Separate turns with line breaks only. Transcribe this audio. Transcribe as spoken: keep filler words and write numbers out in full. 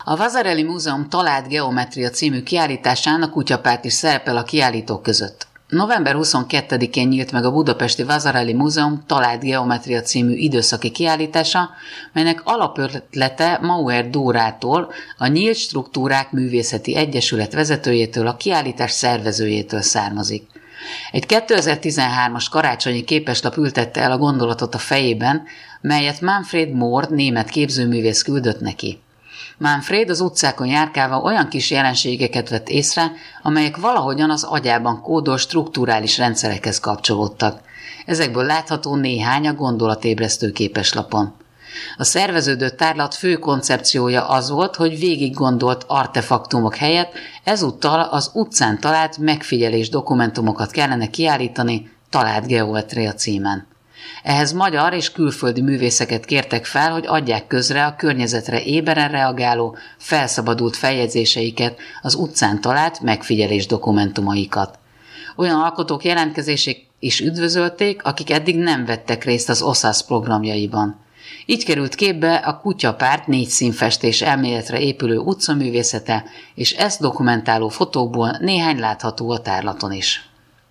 A Vasarely Múzeum Talált geometria című kiállításán a kutyapárt is szerepel a kiállítók között. november huszonkettedikén nyílt meg a budapesti Vasarely Múzeum Talált geometria című időszaki kiállítása, melynek alapötlete Mauer Dórától, a Nyílt Struktúrák Művészeti Egyesület vezetőjétől, a kiállítás szervezőjétől származik. Egy kétezer-tizenhármas karácsonyi képeslap ültette el a gondolatot a fejében, melyet Manfred Mohr német képzőművész küldött neki. Manfred az utcákon járkálva olyan kis jelenségeket vett észre, amelyek valahogyan az agyában kódol strukturális rendszerekhez kapcsolódtak. Ezekből látható néhány a gondolatébresztő képeslapon. A szerveződő tárlat fő koncepciója az volt, hogy végig gondolt artefaktumok helyett ezúttal az utcán talált megfigyelés dokumentumokat kellene kiállítani Talált geometria címen. Ehhez magyar és külföldi művészeket kértek fel, hogy adják közre a környezetre éberen reagáló, felszabadult feljegyzéseiket, az utcán talált megfigyelés dokumentumaikat. Olyan alkotók jelentkezését is üdvözölték, akik eddig nem vettek részt az o szász programjaiban. Így került képbe a kutyapárt négy színfestés elméletre épülő utcaművészete, és ezt dokumentáló fotókból néhány látható a tárlaton is.